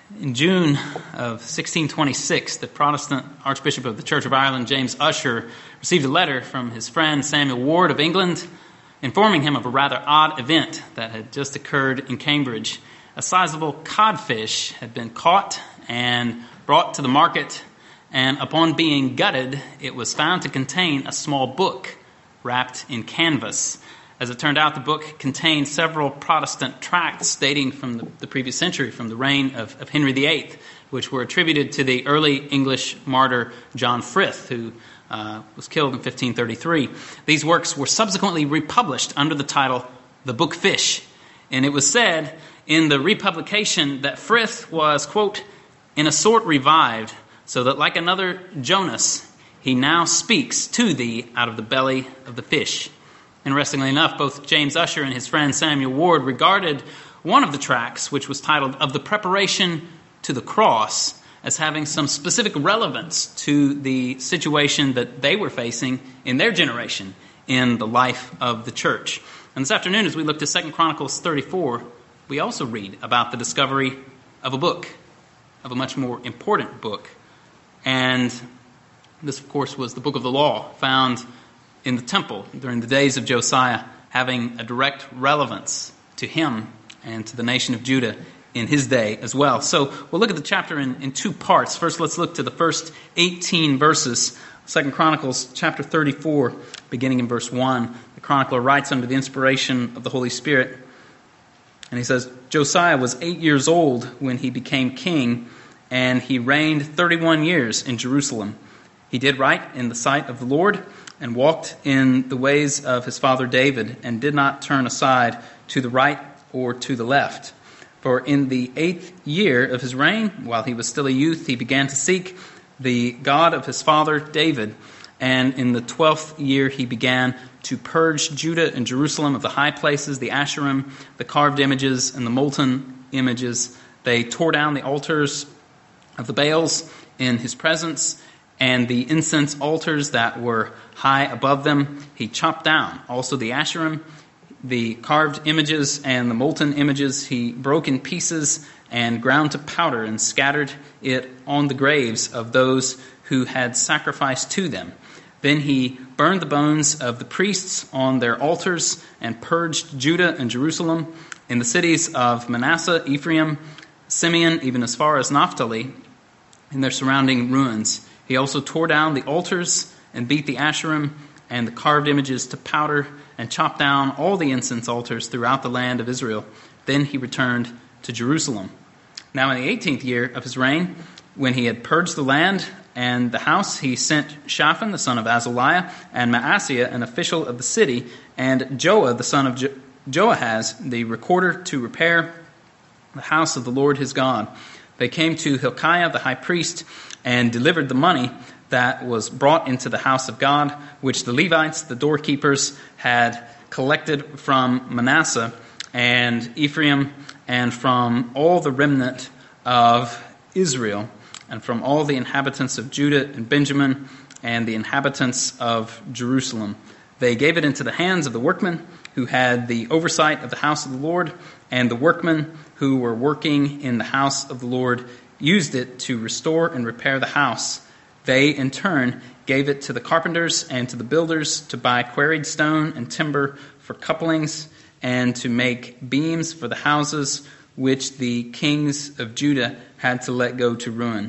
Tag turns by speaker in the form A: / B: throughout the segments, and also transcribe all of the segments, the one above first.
A: In June of 1626, the Protestant Archbishop of the Church of Ireland, James Ussher, received a letter from his friend Samuel Ward of England, informing him of a rather odd event that had just occurred in Cambridge. A sizable codfish had been caught and brought to the market, and upon being gutted, it was found to contain a small book wrapped in canvas. As it turned out, the book contained several Protestant tracts dating from the previous century, from the reign of Henry VIII, which were attributed to the early English martyr John Frith, who was killed in 1533. These works were subsequently republished under the title The Book Fish, and it was said in the republication that Frith was, quote, in a sort revived, so that like another Jonas, he now speaks to thee out of the belly of the fish. Interestingly enough, both James Ussher and his friend Samuel Ward regarded one of the tracts, which was titled Of the Preparation to the Cross, as having some specific relevance to the situation that they were facing in their generation in the life of the church. And this afternoon, as we look to 2 Chronicles 34, we also read about the discovery of a book, of a much more important book. And this, of course, was the Book of the Law, found in the temple during the days of Josiah, having a direct relevance to him and to the nation of Judah in his day as well. So we'll look at the chapter in two parts. First, let's look to the first 18 verses. 2 Chronicles chapter 34, beginning in verse 1. The chronicler writes under the inspiration of the Holy Spirit, and he says, Josiah was 8 years old when he became king, and he reigned 31 years in Jerusalem. He did right in the sight of the Lord, and walked in the ways of his father David, and did not turn aside to the right or to the left. For in the 8th year of his reign, while he was still a youth, he began to seek the God of his father David. And in the 12th year he began to purge Judah and Jerusalem of the high places, the Asherim, the carved images, and the molten images. They tore down the altars of the Baals in his presence, and the incense altars that were high above them he chopped down. Also the Asherim, the carved images, and the molten images he broke in pieces and ground to powder and scattered it on the graves of those who had sacrificed to them. Then he burned the bones of the priests on their altars and purged Judah and Jerusalem in the cities of Manasseh, Ephraim, Simeon, even as far as Naphtali, in their surrounding ruins. He also tore down the altars and beat the Asherim and the carved images to powder and chopped down all the incense altars throughout the land of Israel. Then he returned to Jerusalem. Now in the 18th year of his reign, when he had purged the land and the house, he sent Shaphan, the son of Azaliah, and Maaseiah, an official of the city, and Joah, the son of Joahaz, the recorder, to repair the house of the Lord his God. They came to Hilkiah, the high priest, and delivered the money that was brought into the house of God, which the Levites, the doorkeepers, had collected from Manasseh and Ephraim, and from all the remnant of Israel, and from all the inhabitants of Judah and Benjamin, and the inhabitants of Jerusalem. They gave it into the hands of the workmen who had the oversight of the house of the Lord, and the workmen who were working in the house of the Lord used it to restore and repair the house. They, in turn, gave it to the carpenters and to the builders to buy quarried stone and timber for couplings, and to make beams for the houses which the kings of Judah had let go to ruin.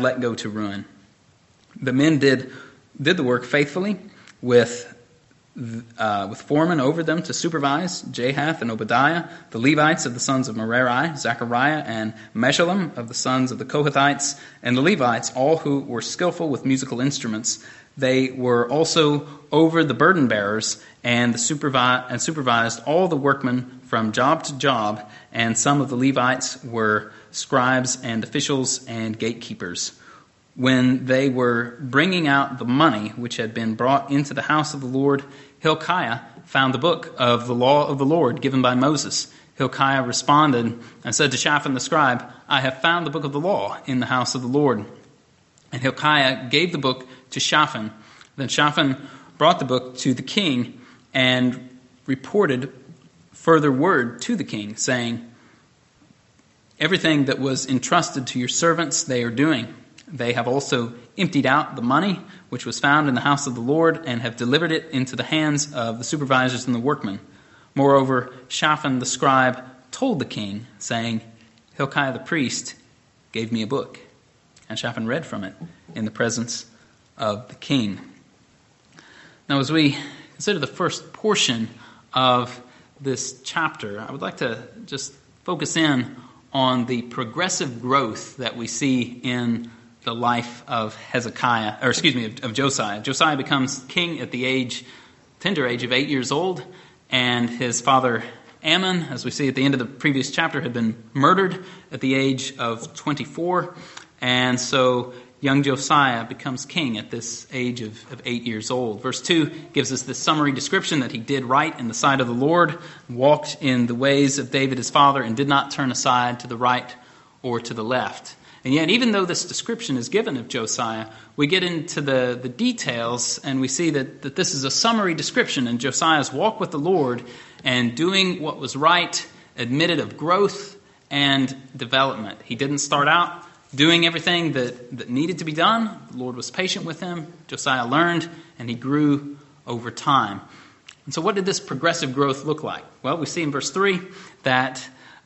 A: The men did the work faithfully, with foremen over them to supervise, Jahath and Obadiah, the Levites of the sons of Merari, Zechariah and Meshullam of the sons of the Kohathites, and the Levites, all who were skillful with musical instruments. They were also over the burden bearers and supervised all the workmen from job to job, and some of the Levites were scribes and officials and gatekeepers. When they were bringing out the money which had been brought into the house of the Lord, Hilkiah found the book of the law of the Lord given by Moses. Hilkiah responded and said to Shaphan the scribe, I have found the book of the law in the house of the Lord. And Hilkiah gave the book to Shaphan. Then Shaphan brought the book to the king and reported further word to the king, saying, Everything that was entrusted to your servants they are doing. They have also emptied out the money which was found in the house of the Lord and have delivered it into the hands of the supervisors and the workmen. Moreover, Shaphan the scribe told the king, saying, Hilkiah the priest gave me a book. And Shaphan read from it in the presence of the king. Now, as we consider the first portion of this chapter, I would like to just focus in on the progressive growth that we see in the life of of Josiah. Josiah becomes king at the tender age of 8 years old, and his father Ammon, as we see at the end of the previous chapter, had been murdered at the age of 24, and so young Josiah becomes king at this age of 8 years old. Verse 2 gives us this summary description that he did right in the sight of the Lord, walked in the ways of David his father, and did not turn aside to the right or to the left. And yet, even though this description is given of Josiah, we get into the details, and we see that this is a summary description, and Josiah's walk with the Lord and doing what was right admitted of growth and development. He didn't start out doing everything that needed to be done. The Lord was patient with him. Josiah learned, and he grew over time. And so what did this progressive growth look like? Well, we see in verse 3 that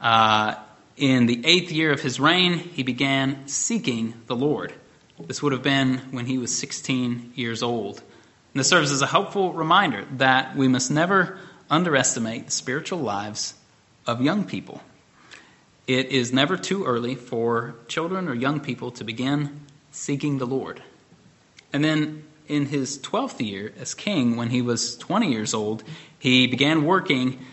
A: in the 8th year of his reign, he began seeking the Lord. This would have been when he was 16 years old. And this serves as a helpful reminder that we must never underestimate the spiritual lives of young people. It is never too early for children or young people to begin seeking the Lord. And then in his 12th year as king, when he was 20 years old, he began working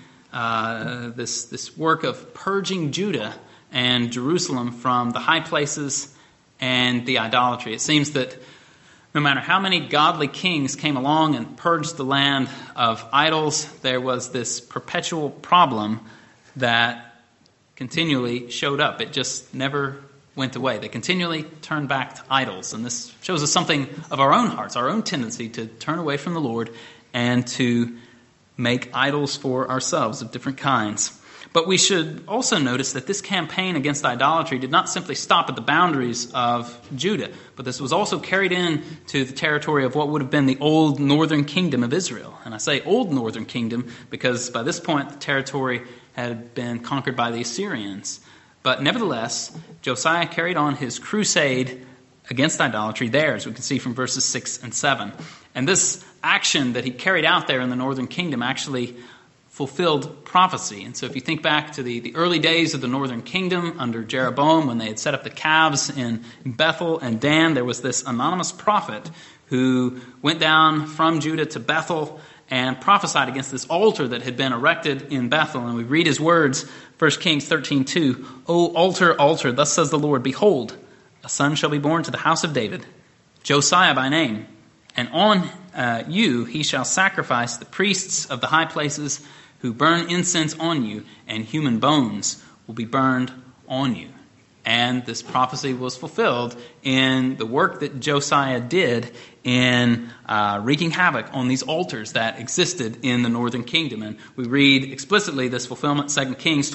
A: this work of purging Judah and Jerusalem from the high places and the idolatry. It seems that no matter how many godly kings came along and purged the land of idols, there was this perpetual problem that continually showed up. It just never went away. They continually turned back to idols. And this shows us something of our own hearts, our own tendency to turn away from the Lord and to make idols for ourselves of different kinds. But we should also notice that this campaign against idolatry did not simply stop at the boundaries of Judah, but this was also carried into the territory of what would have been the old northern kingdom of Israel. And I say old northern kingdom because by this point the territory had been conquered by the Assyrians. But nevertheless, Josiah carried on his crusade against idolatry there, as we can see from verses 6 and 7. And this action that he carried out there in the northern kingdom actually fulfilled prophecy. And so if you think back to the early days of the northern kingdom under Jeroboam, when they had set up the calves in Bethel and Dan, there was this anonymous prophet who went down from Judah to Bethel and prophesied against this altar that had been erected in Bethel. And we read his words, 1 Kings 13:2, O altar, altar, thus says the Lord, behold, a son shall be born to the house of David, Josiah by name, and on you he shall sacrifice the priests of the high places who burn incense on you, and human bones will be burned on you. And this prophecy was fulfilled in the work that Josiah did in wreaking havoc on these altars that existed in the northern kingdom. And we read explicitly this fulfillment, 2 Kings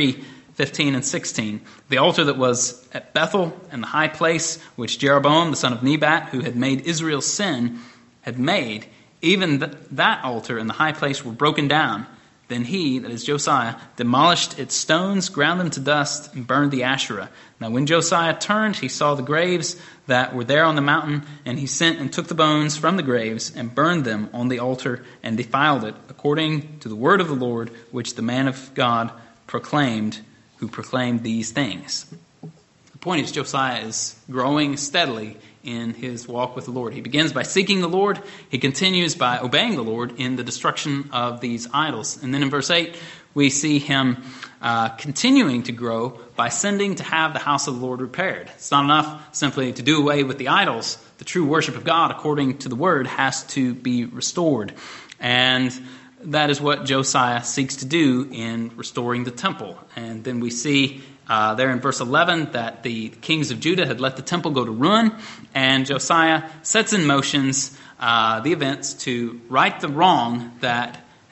A: 23:15 and 16. The altar that was at Bethel and the high place, which Jeroboam, the son of Nebat, who had made Israel sin, had made, even that altar and the high place were broken down. Then he, that is Josiah, demolished its stones, ground them to dust, and burned the Asherah. Now when Josiah turned, he saw the graves that were there on the mountain, and he sent and took the bones from the graves and burned them on the altar and defiled it, according to the word of the Lord, which the man of God proclaimed, who proclaimed these things. The point is Josiah is growing steadily in his walk with the Lord. He begins by seeking the Lord. He continues by obeying the Lord in the destruction of these idols. And then in verse 8, we see him continuing to grow by sending to have the house of the Lord repaired. It's not enough simply to do away with the idols. The true worship of God, according to the word, has to be restored. And that is what Josiah seeks to do in restoring the temple. And then we see there in verse 11 that the kings of Judah had let the temple go to ruin, and Josiah sets in motions the events to right the wrong that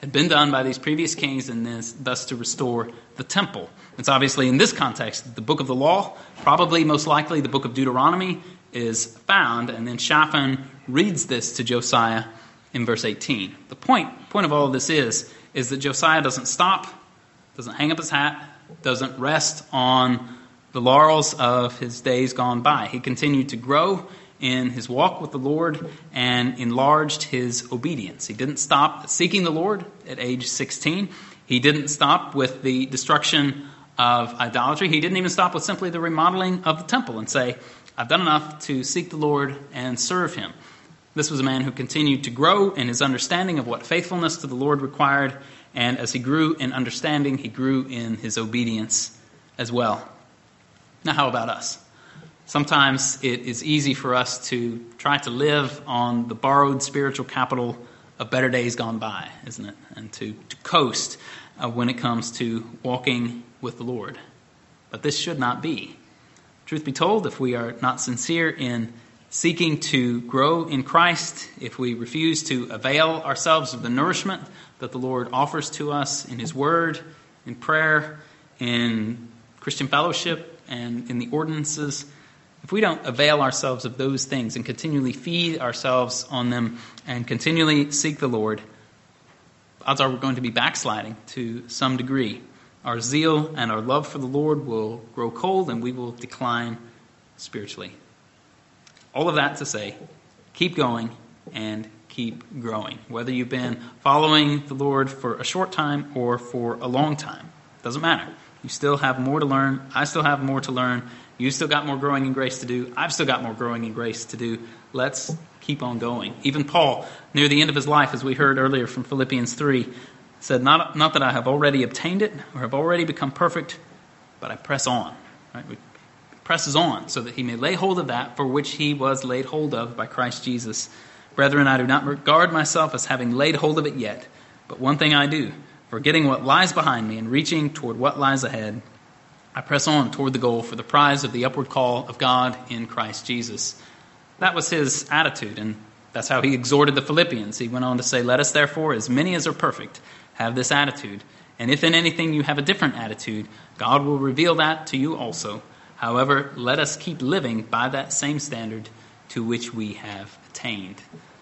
A: had been done by these previous kings, and thus to restore the temple. It's obviously in this context that the book of the law, probably most likely the book of Deuteronomy, is found, and then Shaphan reads this to Josiah in verse 18. The point of all of this is that Josiah doesn't stop, doesn't hang up his hat, doesn't rest on the laurels of his days gone by. He continued to grow in his walk with the Lord and enlarged his obedience. He didn't stop seeking the Lord at age 16. He didn't stop with the destruction of idolatry. He didn't even stop with simply the remodeling of the temple and say, I've done enough to seek the Lord and serve him. This was a man who continued to grow in his understanding of what faithfulness to the Lord required, and as he grew in understanding, he grew in his obedience as well. Now, how about us? Sometimes it is easy for us to try to live on the borrowed spiritual capital of better days gone by, isn't it? And to coast when it comes to walking with the Lord. But this should not be. Truth be told, if we are not sincere in seeking to grow in Christ, if we refuse to avail ourselves of the nourishment that the Lord offers to us in his word, in prayer, in Christian fellowship, and in the ordinances, if we don't avail ourselves of those things and continually feed ourselves on them and continually seek the Lord, odds are we're going to be backsliding to some degree. Our zeal and our love for the Lord will grow cold and we will decline spiritually. All of that to say, keep going and keep growing. Whether you've been following the Lord for a short time or for a long time, doesn't matter. You still have more to learn. I still have more to learn. You still got more growing in grace to do. I've still got more growing in grace to do. Let's keep on going. Even Paul, near the end of his life, as we heard earlier from Philippians 3, said, not that I have already obtained it or have already become perfect, but I press on. Right? He presses on so that he may lay hold of that for which he was laid hold of by Christ Jesus. Brethren, I do not regard myself as having laid hold of it yet, but one thing I do, forgetting what lies behind me and reaching toward what lies ahead, I press on toward the goal for the prize of the upward call of God in Christ Jesus. That was his attitude, and that's how he exhorted the Philippians. He went on to say, let us therefore, as many as are perfect, have this attitude. And if in anything you have a different attitude, God will reveal that to you also. However, let us keep living by that same standard to which we have attained.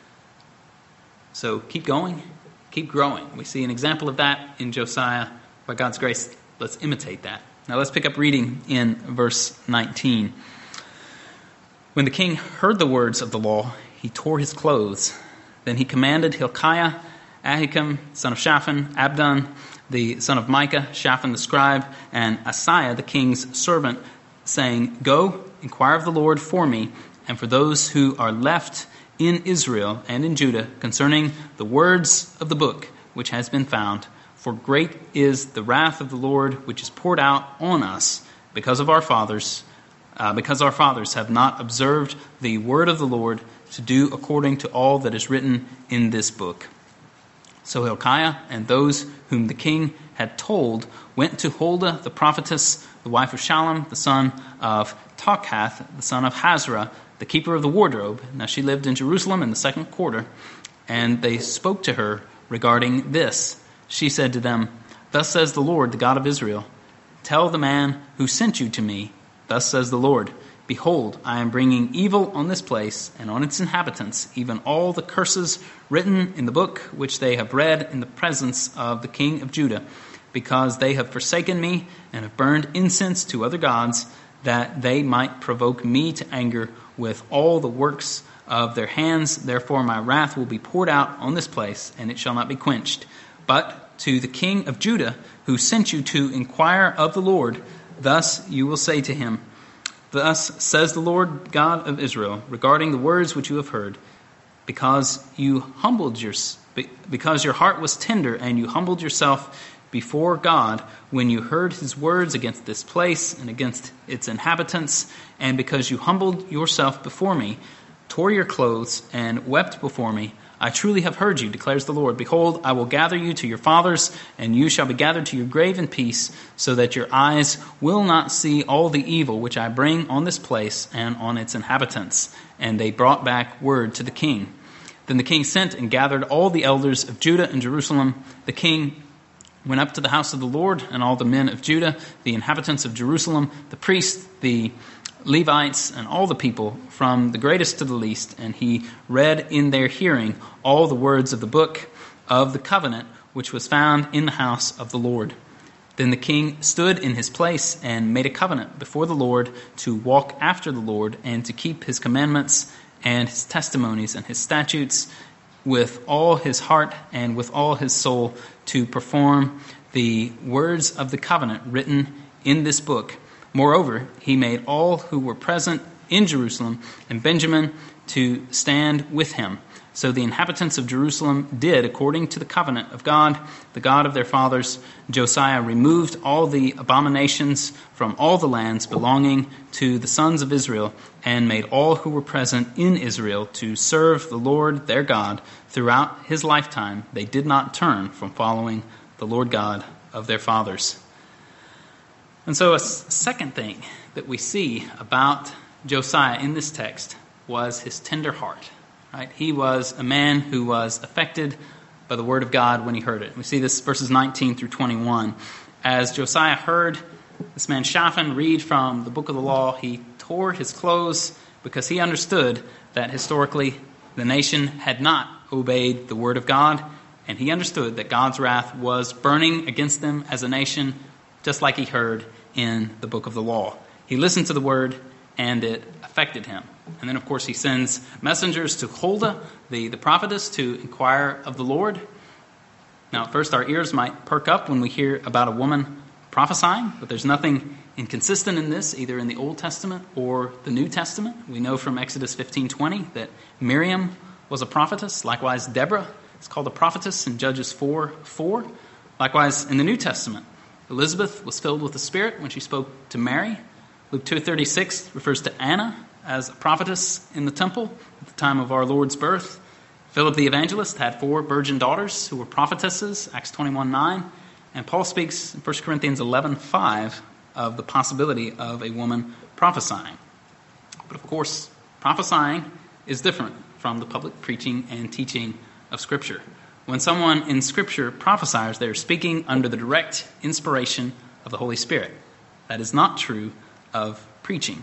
A: So keep going, keep growing. We see an example of that in Josiah. By God's grace, let's imitate that. Now let's pick up reading in verse 19. When the king heard the words of the law, he tore his clothes. Then he commanded Hilkiah, Ahikam, son of Shaphan, Abdon, the son of Micah, Shaphan the scribe, and Asaiah, the king's servant, saying, go, inquire of the Lord for me, and for those who are left in Israel and in Judah, concerning the words of the book which has been found. For great is the wrath of the Lord which is poured out on us because our fathers have not observed the word of the Lord to do according to all that is written in this book. So Hilkiah and those whom the king had told went to Huldah the prophetess, the wife of Shallum, the son of Tokhath, the son of Hazra, the keeper of the wardrobe. Now she lived in Jerusalem in the second quarter, and they spoke to her regarding this. She said to them, thus says the Lord, the God of Israel, tell the man who sent you to me, thus says the Lord, behold, I am bringing evil on this place and on its inhabitants, even all the curses written in the book which they have read in the presence of the king of Judah, because they have forsaken me and have burned incense to other gods, that they might provoke me to anger with all the works of their hands. Therefore my wrath will be poured out on this place, and it shall not be quenched. But to the king of Judah, who sent you to inquire of the Lord, thus you will say to him, thus says the Lord God of Israel, regarding the words which you have heard, because your heart was tender and you humbled yourself before God when you heard his words against this place and against its inhabitants, and because you humbled yourself before me, tore your clothes, and wept before me, I truly have heard you, declares the Lord. Behold, I will gather you to your fathers, and you shall be gathered to your grave in peace, so that your eyes will not see all the evil which I bring on this place and on its inhabitants. And they brought back word to the king. Then the king sent and gathered all the elders of Judah and Jerusalem. The king went up to the house of the Lord, and all the men of Judah, the inhabitants of Jerusalem, the priests, the Levites, and all the people, from the greatest to the least, and he read in their hearing all the words of the book of the covenant, which was found in the house of the Lord. Then the king stood in his place and made a covenant before the Lord to walk after the Lord and to keep his commandments and his testimonies and his statutes with all his heart and with all his soul, to perform the words of the covenant written in this book. Moreover, he made all who were present in Jerusalem and Benjamin to stand with him. So the inhabitants of Jerusalem did according to the covenant of God, the God of their fathers. Josiah removed all the abominations from all the lands belonging to the sons of Israel, and made all who were present in Israel to serve the Lord their God. Throughout his lifetime, they did not turn from following the Lord God of their fathers. And so a second thing that we see about Josiah in this text was his tender heart. Right? He was a man who was affected by the word of God when he heard it. We see this verses 19 through 21. As Josiah heard this man Shaphan read from the book of the law, he tore his clothes because he understood that historically the nation had not obeyed the word of God, and he understood that God's wrath was burning against them as a nation, just like he heard in the book of the law. He listened to the word, and it affected him. And then, of course, he sends messengers to Huldah, the prophetess, to inquire of the Lord. Now, at first, our ears might perk up when we hear about a woman prophesying, but there's nothing inconsistent in this, either in the Old Testament or the New Testament. We know from Exodus 15:20 that Miriam was a prophetess. Likewise, Deborah is called a prophetess in Judges 4:4. Likewise, in the New Testament, Elizabeth was filled with the Spirit when she spoke to Mary. Luke 2:36 refers to Anna as a prophetess in the temple at the time of our Lord's birth. Philip the evangelist had 4 virgin daughters who were prophetesses, Acts 21:9. And Paul speaks in 1 Corinthians 11:5 of the possibility of a woman prophesying. But of course, prophesying is different from the public preaching and teaching of Scripture. When someone in Scripture prophesies, they're speaking under the direct inspiration of the Holy Spirit. That is not true of preaching.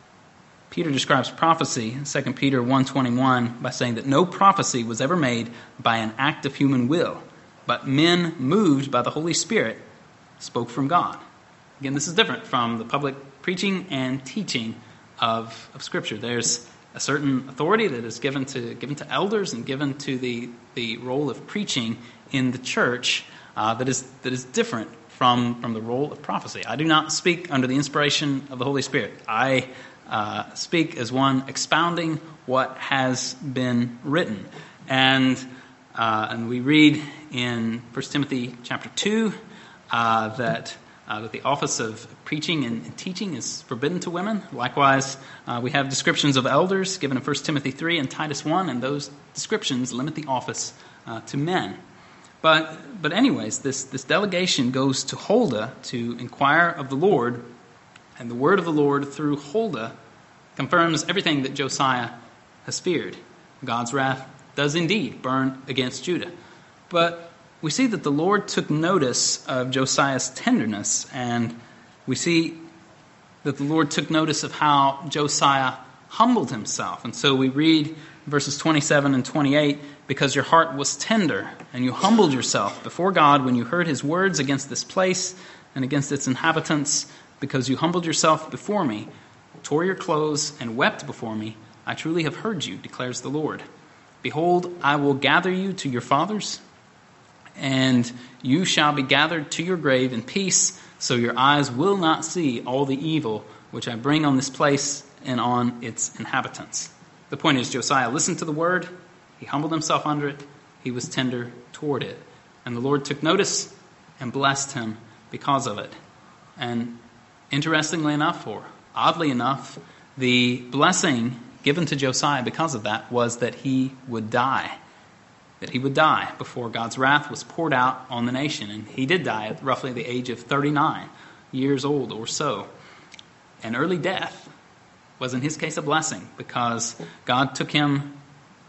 A: Peter describes prophecy in 2 Peter 1:21 by saying that no prophecy was ever made by an act of human will, but men moved by the Holy Spirit spoke from God. Again, this is different from the public preaching and teaching of Scripture. There's a certain authority that is given to elders and given to the role of preaching in the church that is different from the role of prophecy. I do not speak under the inspiration of the Holy Spirit. I speak as one expounding what has been written. And we read in 1 Timothy chapter 2 that the office of preaching and teaching is forbidden to women. Likewise, we have descriptions of elders given in 1 Timothy 3 and Titus 1, and those descriptions limit the office to men. But anyways, this delegation goes to Huldah to inquire of the Lord, and the word of the Lord through Huldah confirms everything that Josiah has feared. God's wrath does indeed burn against Judah. But we see that the Lord took notice of Josiah's tenderness, and we see that the Lord took notice of how Josiah humbled himself. And so we read verses 27 and 28, because your heart was tender, and you humbled yourself before God when you heard his words against this place and against its inhabitants, because you humbled yourself before me, tore your clothes, and wept before me. I truly have heard you, declares the Lord. Behold, I will gather you to your fathers, and you shall be gathered to your grave in peace, so your eyes will not see all the evil which I bring on this place and on its inhabitants. The point is, Josiah listened to the word, he humbled himself under it, he was tender toward it, and the Lord took notice and blessed him because of it. And interestingly enough, or oddly enough, the blessing given to Josiah because of that was that he would die. That he would die before God's wrath was poured out on the nation. And he did die at roughly the age of 39 years old or so. An early death was in his case a blessing, because God took him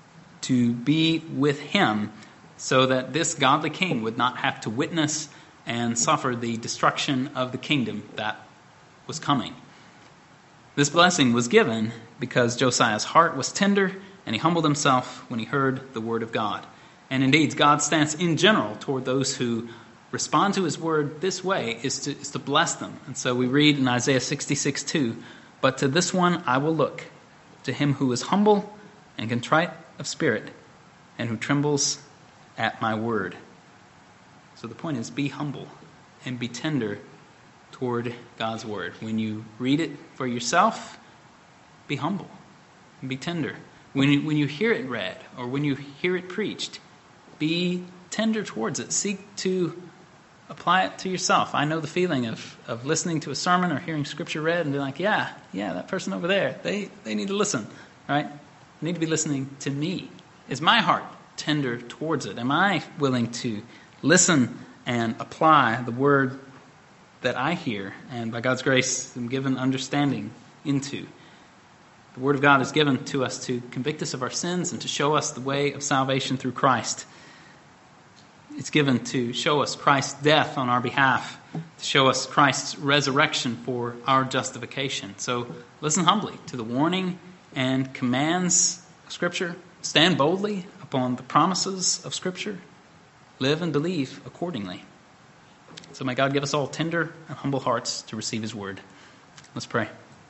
A: to be with him so that this godly king would not have to witness and suffer the destruction of the kingdom that was coming. This blessing was given because Josiah's heart was tender and he humbled himself when he heard the word of God. And indeed, God's stance in general toward those who respond to his word this way is to bless them. And so we read in Isaiah 66:2, "But to this one I will look, to him who is humble and contrite of spirit, and who trembles at my word." So the point is, be humble and be tender toward God's word. When you read it for yourself, be humble and be tender. When you hear it read or when you hear it preached, be tender towards it. Seek to apply it to yourself. I know the feeling of listening to a sermon or hearing scripture read and be like, yeah, that person over there, they need to listen, right? They need to be listening to me. Is my heart tender towards it? Am I willing to listen and apply the word that I hear and by God's grace am given understanding into? The word of God is given to us to convict us of our sins and to show us the way of salvation through Christ. It's given to show us Christ's death on our behalf, to show us Christ's resurrection for our justification. So listen humbly to the warning and commands of Scripture. Stand boldly upon the promises of Scripture. Live and believe accordingly. So may God give us all tender and humble hearts to receive his word. Let's pray.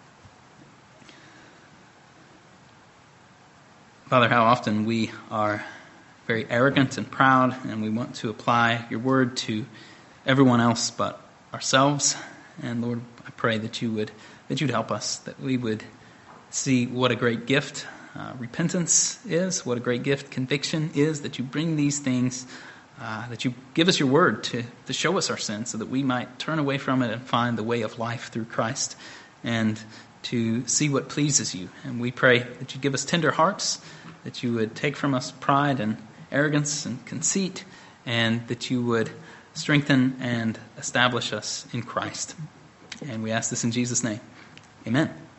A: Father, how often we are very arrogant and proud, and we want to apply your word to everyone else but ourselves. And Lord, I pray that you'd help us, that we would see what a great gift repentance is, what a great gift conviction is, that you bring these things, that you give us your word to show us our sins so that we might turn away from it and find the way of life through Christ and to see what pleases you. And we pray that you give us tender hearts, that you would take from us pride and arrogance and conceit, and that you would strengthen and establish us in Christ. And we ask this in Jesus' name. Amen.